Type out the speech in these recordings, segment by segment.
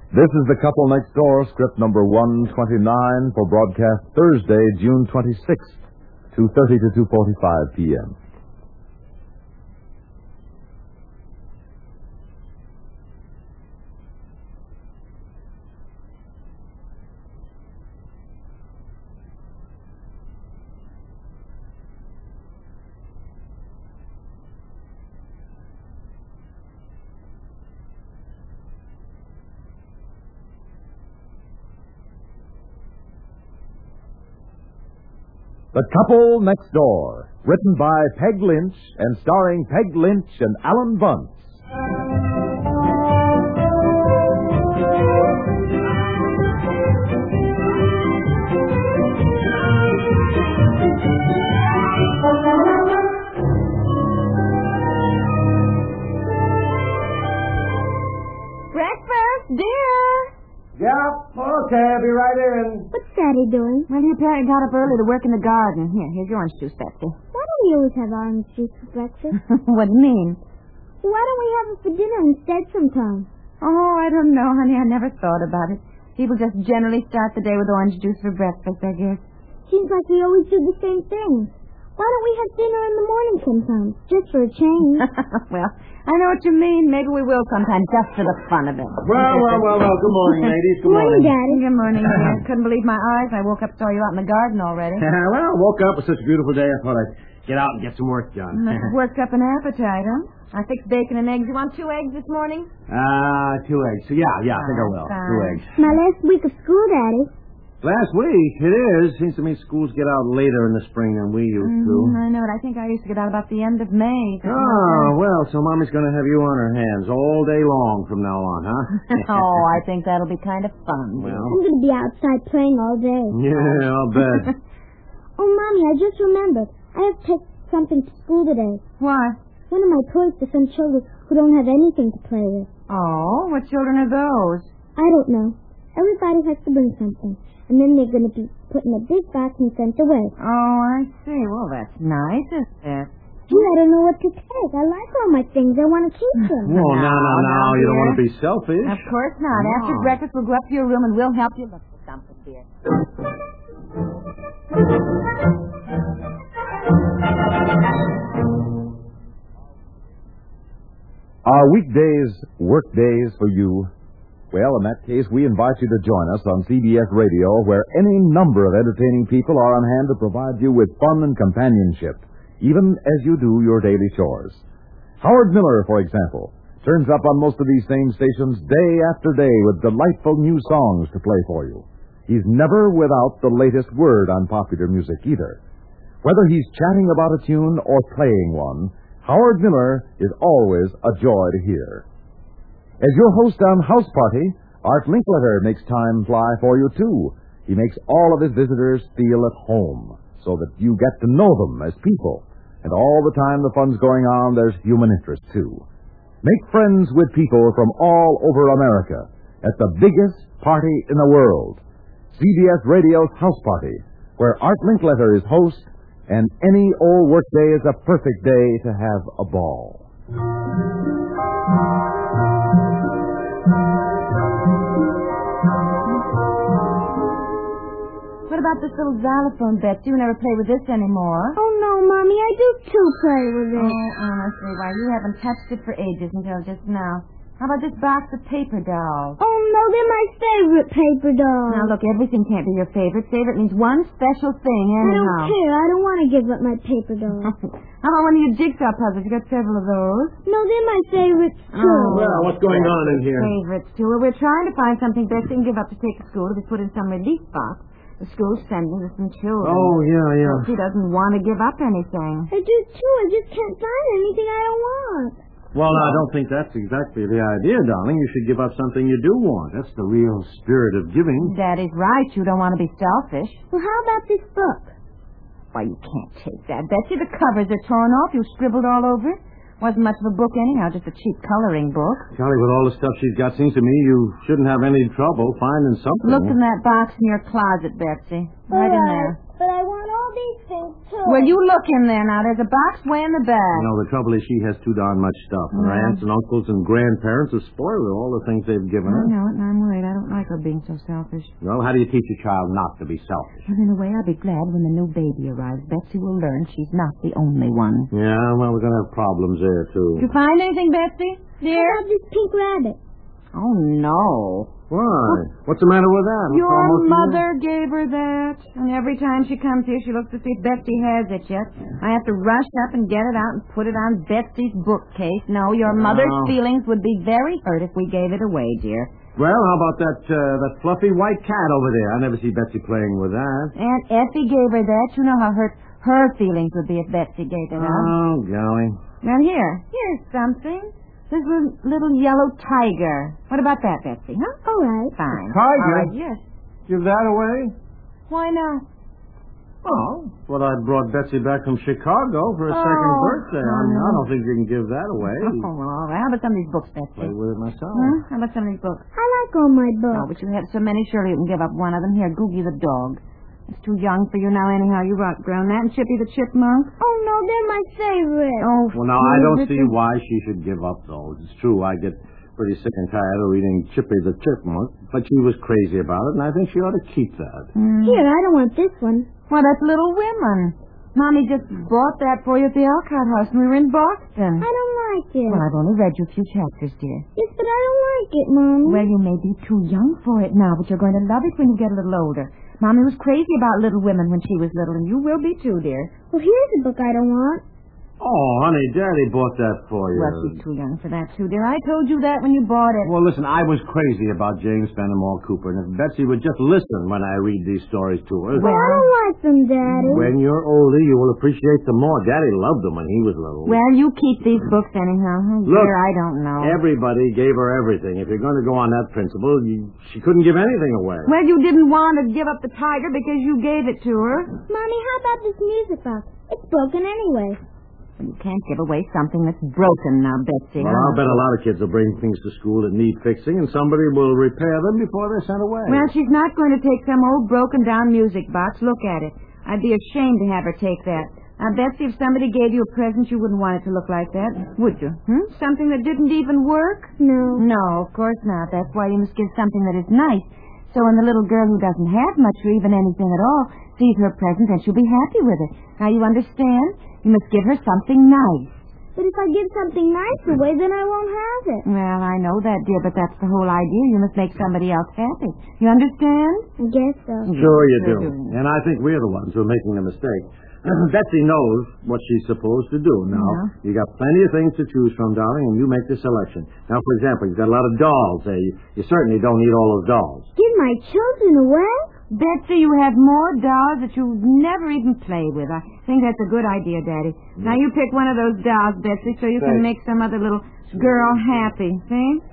This is The Couple Next Door, script number 129 for broadcast Thursday, June 26th, 2:30 to 2:45 p.m. The Couple Next Door, written by Peg Lynch and starring Peg Lynch and Alan Bunce. Breakfast, dear. Yep, okay, I'll be right in. What's Daddy doing? Well, he apparently got up early to work in the garden. Here's your orange juice, Betsy. Why don't we always have orange juice for breakfast? What do you mean? Why don't we have it for dinner instead sometime? Oh, I don't know, honey. I never thought about it. People just generally start the day with orange juice for breakfast, I guess. Seems like we always do the same thing. Why don't we have dinner in the morning sometimes, just for a change? Well, I know what you mean. Maybe we will sometime, just for the fun of it. Well. Good morning, ladies. Good morning. Daddy. Good morning, dear. Couldn't believe my eyes. I woke up, saw you out in the garden already. Well, I woke up with such a beautiful day, I thought I'd get out and get some work done. Worked up an appetite, huh? I fixed bacon and eggs. You want 2 eggs this morning? 2 eggs. So, yeah, I think I will. Fine. 2 eggs. My last week of school, Daddy. Last week, it is. Seems to me schools get out later in the spring than we used to. I know it. I think I used to get out about the end of May. Oh, well, so Mommy's going to have you on her hands all day long from now on, huh? Oh, I think that'll be kind of fun. Well. I'm going to be outside playing all day. Yeah, I'll bet. Oh, Mommy, I just remembered. I have to take something to school today. Why? One of my toys for some children who don't have anything to play with. Oh, what children are those? I don't know. Everybody has to bring something. And then they're going to be put in a big box and sent away. Oh, I see. Well, that's nice, isn't it? Gee, I don't know what to take. I like all my things. I want to keep them. No. You don't want to be selfish. Of course not. No. After breakfast, we'll go up to your room and we'll help you look for something, dear. Are weekdays work days for you? Well, in that case, we invite you to join us on CBS Radio, where any number of entertaining people are on hand to provide you with fun and companionship, even as you do your daily chores. Howard Miller, for example, turns up on most of these same stations day after day with delightful new songs to play for you. He's never without the latest word on popular music either. Whether he's chatting about a tune or playing one, Howard Miller is always a joy to hear. As your host on House Party, Art Linkletter makes time fly for you, too. He makes all of his visitors feel at home, so that you get to know them as people. And all the time the fun's going on, there's human interest, too. Make friends with people from all over America at the biggest party in the world, CBS Radio's House Party, where Art Linkletter is host, and any old workday is a perfect day to have a ball. What about this little xylophone, Betsy? You never play with this anymore. Oh, no, Mommy, I do too play with it. Oh, honestly, why, you haven't touched it for ages until just now. How about this box of paper dolls? Oh, no, they're my favorite paper dolls. Now, look, everything can't be your favorite. Favorite means one special thing, I anyhow. don't care. I don't want to give up my paper dolls. How about one of your jigsaw puzzles? You got several of those. No, they're my favorites, too. Oh, Well, what's going on in here? Favorites, too. Well, we're trying to find something Betsy can give up to take to school to be put in some relief box. The school's sending us some children. Oh, yeah. Well, she doesn't want to give up anything. I do, too. I just can't find anything I don't want. Well, I don't think that's exactly the idea, darling. You should give up something you do want. That's the real spirit of giving. Daddy's right. You don't want to be selfish. Well, how about this book? Why, you can't take that, Betsy. The covers are torn off. You scribbled all over it. Wasn't much of a book anyhow, just a cheap coloring book. Charlie, with all the stuff she's got, seems to me you shouldn't have any trouble finding something. Look in that box in your closet, Betsy. Right in there. But I want all these things, too. Well, you look in there now. There's a box way in the back. You know, the trouble is she has too darn much stuff. And her aunts and uncles and grandparents have spoiled her all the things they've given her. I know it, and I'm worried. I don't like her being so selfish. Well, how do you teach a child not to be selfish? Well, in a way, I'll be glad when the new baby arrives. Betsy will learn she's not the only one. Yeah, well, we're going to have problems there, too. Did you find anything, Betsy? Dear? I have this pink rabbit. Oh, no. Why? What's the matter with that? Your mother gave her that. And every time she comes here, she looks to see if Betsy has it yet. I have to rush up and get it out and put it on Betsy's bookcase. No, your mother's feelings would be very hurt if we gave it away, dear. Well, how about that fluffy white cat over there? I never see Betsy playing with that. Aunt Effie gave her that. You know how hurt her feelings would be if Betsy gave it up. Oh, golly. Now, here's something. This little yellow tiger. What about that, Betsy, huh? All right. Fine. Tiger? All right, yes. Give that away? Why not? Oh, well, I brought Betsy back from Chicago for her second birthday. I don't think you can give that away. Oh, well, all right. How about some of these books, Betsy? Play with it myself. How about some of these books? I like all my Oh, books. but you have so many, surely you can give up one of them. Here, Googie the dog. It's too young for you now anyhow. You've outgrown that. And Chippy the chipmunk. Oh, no, they're my favorite. Oh, Well, now, I don't see why she should give up those. It's true, I get pretty sick and tired of reading Chippy the Chipmunk, but she was crazy about it, and I think she ought to keep that. Here, I don't want this one. Well, that's Little Women. Mommy just bought that for you at the Alcott House when we were in Boston. I don't like it. Well, I've only read you a few chapters, dear. Yes, but I don't like it, Mommy. Well, you may be too young for it now, but you're going to love it when you get a little older. Mommy was crazy about Little Women when she was little, and you will be too, dear. Well, here's a book I don't want. Oh, honey, Daddy bought that for you. Well, she's too young for that, too, dear. I told you that when you bought it. Well, listen, I was crazy about James Fenimore Cooper, and if Betsy would just listen when I read these stories to her... Well, I don't like them, Daddy. When you're older, you will appreciate them more. Daddy loved them when he was little. Well, you keep these books anyhow. Look, dear, I don't know. Everybody gave her everything. If you're going to go on that principle, she couldn't give anything away. Well, you didn't want to give up the tiger because you gave it to her. Mommy, how about this music box? It's broken anyway. You can't give away something that's broken now, Betsy. Well, I'll bet a lot of kids will bring things to school that need fixing, and somebody will repair them before they're sent away. Well, she's not going to take some old broken-down music box. Look at it. I'd be ashamed to have her take that. Now, Betsy, if somebody gave you a present, you wouldn't want it to look like that, would you? Something that didn't even work? No. No, of course not. That's why you must give something that is nice. So when the little girl who doesn't have much or even anything at all sees her present, then she'll be happy with it. Now, you understand? You must give her something nice. But if I give something nice away, then I won't have it. Well, I know that, dear, but that's the whole idea. You must make somebody else happy. You understand? I guess so. Sure you do. And I think we're the ones who are making the mistake. Betsy knows what she's supposed to do. Now, you got plenty of things to choose from, darling, and you make the selection. Now, for example, you've got a lot of dolls. You certainly don't need all those dolls. Give my children away? Betsy, you have more dolls that you never even play with. I think that's a good idea, Daddy. Now, you pick one of those dolls, Betsy, so you can make some other little girl happy. See? 4,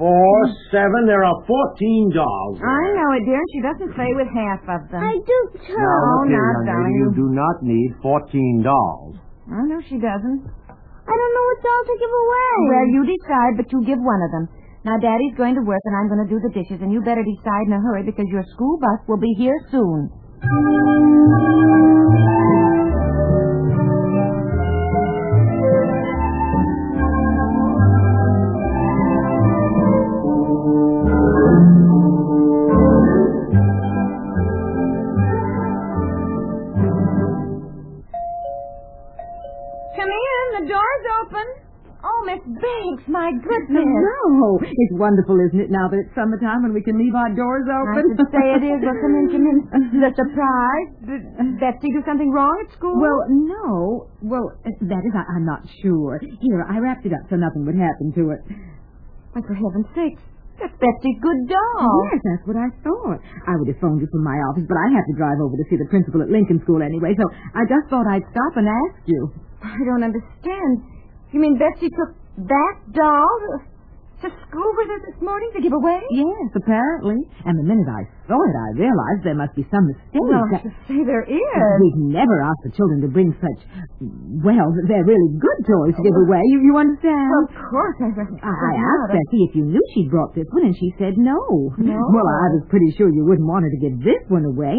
7, there are 14 dolls. I know it, dear. She doesn't play with half of them. I do, too. Now, look here, not young lady, darling. you do not need 14 dolls. I know she doesn't. I don't know what doll to give away. Well, you decide, but you give one of them. Now, Daddy's going to work, and I'm going to do the dishes, and you better decide in a hurry because your school bus will be here soon. Come in. The door's open. Oh, Miss Banks, my goodness. No, it's wonderful, isn't it, now that it's summertime when we can leave our doors I open? should say it is. Well, come in. The surprise. Did Betsy do something wrong at school? Well, no. Well, that is, I'm not sure. Here, I wrapped it up so nothing would happen to it. Why, for heaven's sakes, that's Betsy's good doll. Yes, that's what I thought. I would have phoned you from my office, but I have to drive over to see the principal at Lincoln School anyway, so I just thought I'd stop and ask you. I don't understand. You mean Betsy took that doll to school with her this morning to give away? Yes, apparently. And the minute I saw it, I realized there must be some mistake. Well, to say there is. We've never asked the children to bring such, well, they're really good toys to give away. You understand? Well, of course. I asked Betsy if you knew she'd brought this one, and she said no. No? Well, I was pretty sure you wouldn't want her to give this one away.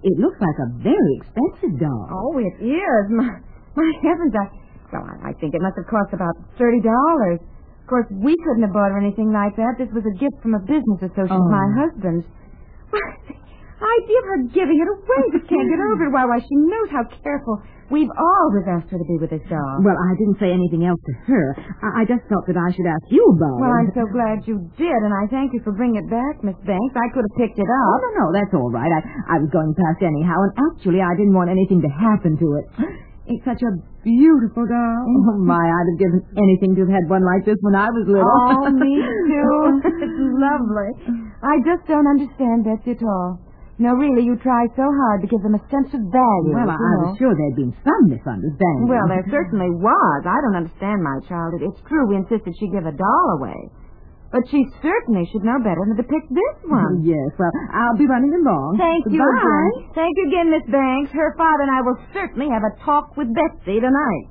It looks like a very expensive doll. Oh, it is. My heavens, I think it must have cost about $30. Of course, we couldn't have bought her anything like that. This was a gift from a business associate of my husband's. The idea of her giving it away. Just can't get over it. Why, she knows how careful we've always asked her to be with this doll. Well, I didn't say anything else to her. I just felt that I should ask you about it. Well, I'm so glad you did, and I thank you for bringing it back, Miss Banks. I could have picked it up. Oh, no, that's all right. I was going past anyhow, and actually I didn't want anything to happen to it. It's such a beautiful doll. Oh, my, I'd have given anything to have had one like this when I was little. Oh, me too. It's lovely. I just don't understand Betsy at all. No, really, you try so hard to give them a sense of value. Well, I was sure there'd been some misunderstanding. Well, there certainly was. I don't understand my child. It's true we insisted she give a doll away. But she certainly should know better than to pick this one. Yes, well, I'll be running along. Thank you Goodbye. again. Thank you again, Miss Banks. Her father and I will certainly have a talk with Betsy tonight.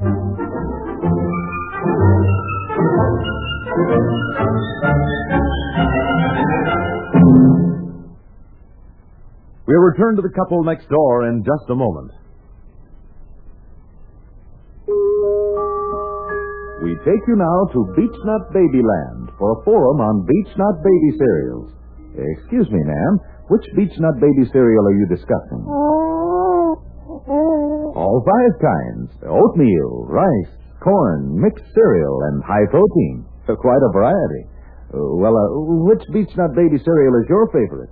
We'll return to the couple next door in just a moment. We take you now to Beechnut Babyland for a forum on Beechnut Baby cereals. Excuse me, ma'am. Which Beechnut Baby cereal are you discussing? All 5 kinds. Oatmeal, rice, corn, mixed cereal, and high protein. Quite a variety. Which Beechnut Baby cereal is your favorite?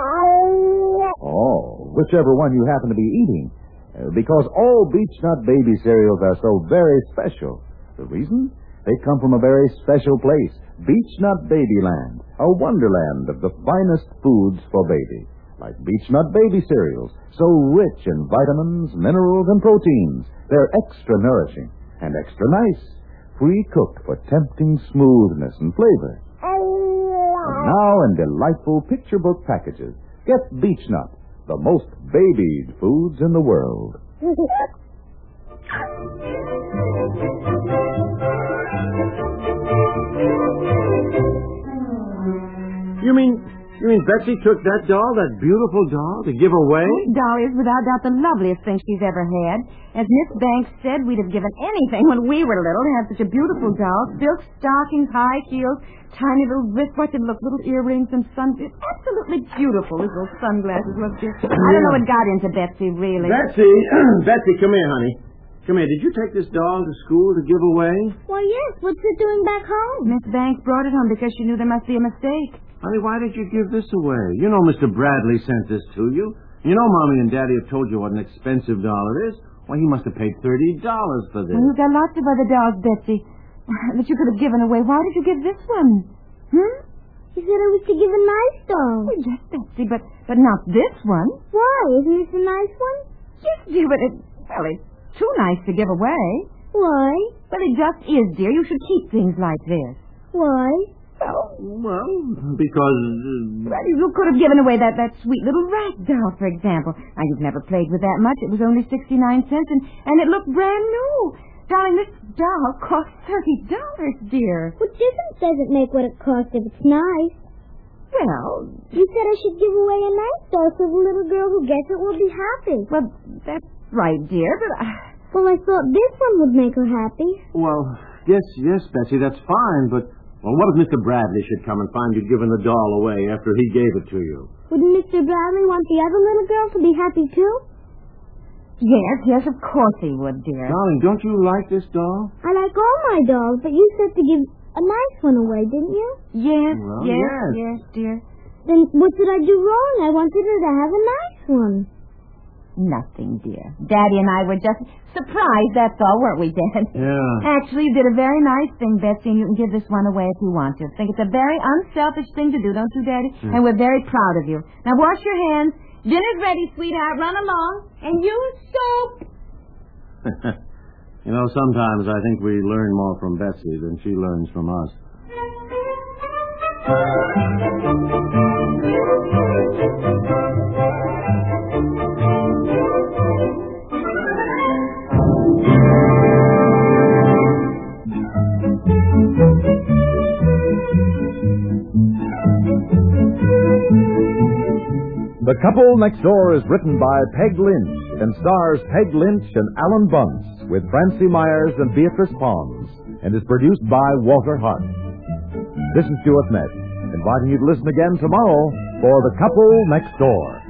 Oh, whichever one you happen to be eating. Because all Beechnut Baby cereals are so very special. The reason? They come from a very special place, Beechnut Babyland, a wonderland of the finest foods for baby. Like Beechnut Baby cereals, so rich in vitamins, minerals, and proteins. They're extra nourishing and extra nice, pre-cooked for tempting smoothness and flavor. And now in delightful picture book packages, get Beechnut, the most babied foods in the world. You mean Betsy took that doll, that beautiful doll, to give away? This doll is without doubt the loveliest thing she's ever had. As Miss Banks said, we'd have given anything when we were little to have such a beautiful doll. Silk stockings, high heels, tiny little wristwatches, little earrings and sunglasses. Absolutely beautiful, those little sunglasses look just... I don't know what got into Betsy, really. Betsy, come here, honey. Come here. Did you take this doll to school to give away? Why, yes. What's it doing back home? Miss Banks brought it home because she knew there must be a mistake. Honey, why did you give this away? You know Mr. Bradley sent this to you. You know Mommy and Daddy have told you what an expensive doll it is. Why, he must have paid $30 for this. Well, you've got lots of other dolls, Betsy, that you could have given away. Why did you give this one? You said I was to give a nice doll. Well, yes, Betsy, but not this one. Why? Isn't this a nice one? Yes, dear, but it's too nice to give away. Why? Well, it just is, dear. You should keep things like this. Why? Well, because... Well, you could have given away that sweet little rag doll, for example. Now, you've never played with that much. It was only 69 cents, and it looked brand new. Darling, this doll cost $30, dear. What difference does it make what it costs if it's nice? Well... You said I should give away a nice doll so the little girl who gets it will be happy. Well, that's right, dear, but... Well, I thought this one would make her happy. Well, yes, Betsy, that's fine, but... Well, what if Mr. Bradley should come and find you giving the doll away after he gave it to you? Wouldn't Mr. Bradley want the other little girl to be happy, too? Yes, of course he would, dear. Darling, don't you like this doll? I like all my dolls, but you said to give a nice one away, didn't you? Yes, Well, yes, dear. Then what did I do wrong? I wanted her to have a nice one. Nothing, dear. Daddy and I were just surprised, that's all, weren't we, Dad? Yeah. Actually, you did a very nice thing, Betsy, and you can give this one away if you want to. I think it's a very unselfish thing to do, don't you, Daddy? And we're very proud of you. Now, wash your hands. Dinner's ready, sweetheart. Run along. And use soap. You know, sometimes I think we learn more from Betsy than she learns from us. The Couple Next Door is written by Peg Lynch and stars Peg Lynch and Alan Bunce with Francie Myers and Beatrice Pons and is produced by Walter Hart. This is Stuart Metz, inviting you to listen again tomorrow for The Couple Next Door.